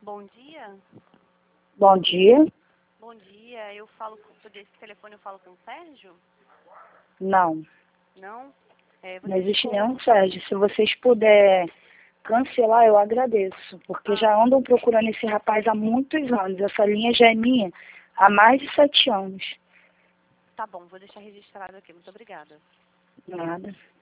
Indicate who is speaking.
Speaker 1: Bom dia.
Speaker 2: Bom dia.
Speaker 1: Bom dia. Eu falo por esse telefone, eu falo com o Sérgio?
Speaker 2: Não,
Speaker 1: Não?
Speaker 2: não existe nenhum Sérgio. Se vocês puderem cancelar, eu agradeço, porque já andam procurando esse rapaz há muitos anos. Essa linha já é minha há mais de 7 anos.
Speaker 1: Tá bom, vou deixar registrado aqui. Muito obrigada.
Speaker 2: Nada.